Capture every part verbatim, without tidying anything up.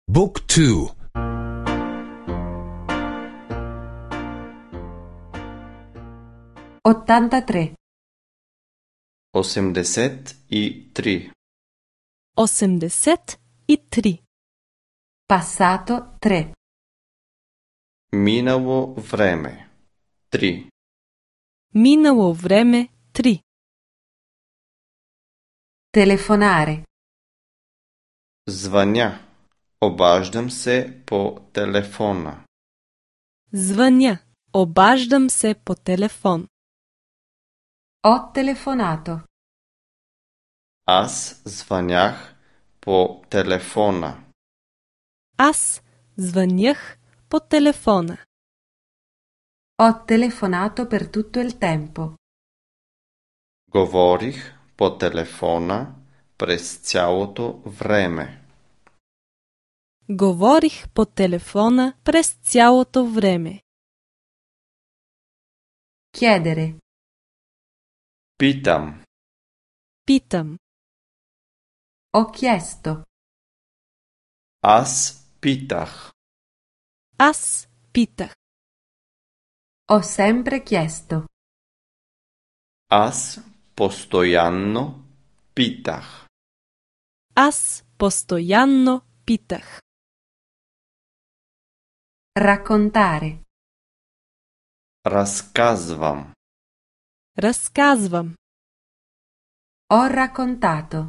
Book two. ottantatré. Осемдесет и три. Осемдесет и три. Passato tre. Минало време. Три. Минало време три. Telefonare. Звъня. Обаждам се по телефона. Звъня. Обаждам се по телефон. Ho telefonato. Аз звънях по телефона. Аз звънях по телефона. Ho telefonato per tutto il tempo. Говорих по телефона през цялото време. Говорих по телефона през цялото време. Chiedere. Питам. Питам. Ho chiesto. Аз питах. Аз питах. Ho sempre chiesto. Аз постоянно питах. Аз постоянно питах. Raccontare. Разказвам. Разказвам. Ho raccontato.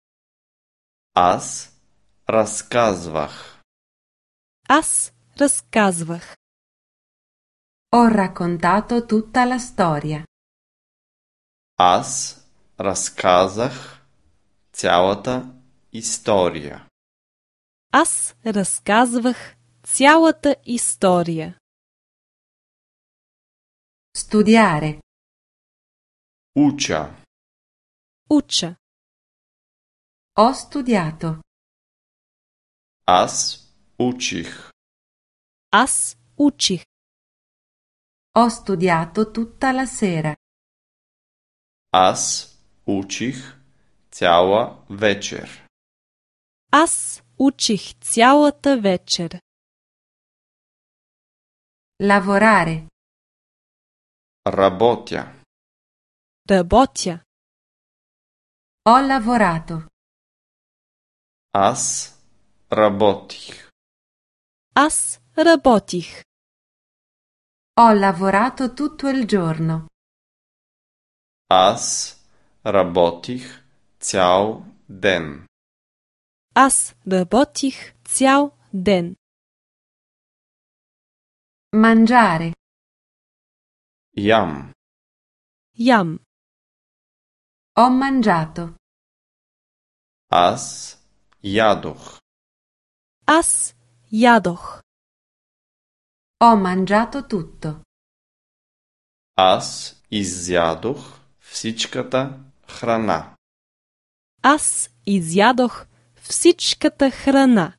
Аз разказвах. Аз разказвах. Ho raccontato tutta la storia. Аз разказах цялата история. Аз разказвах цялата история. Studiare. Уча. Уча. Ho studiato. Аз учих. Аз учих. Ho studiato tutta la sera. Аз учих цяла вечер. Аз учих цялата вечер. Lavorare. Работя. Работя. Ho lavorato. Аз работих. Аз работих. Ho lavorato tutto il giorno. Аз работих цял ден. Аз работих цял ден. Mangiare. Ям. Ям. Ho mangiato. Аз ядох. Аз ядох. Ho mangiato tutto. Аз изядох всичката храна. Аз изядох всичката храна.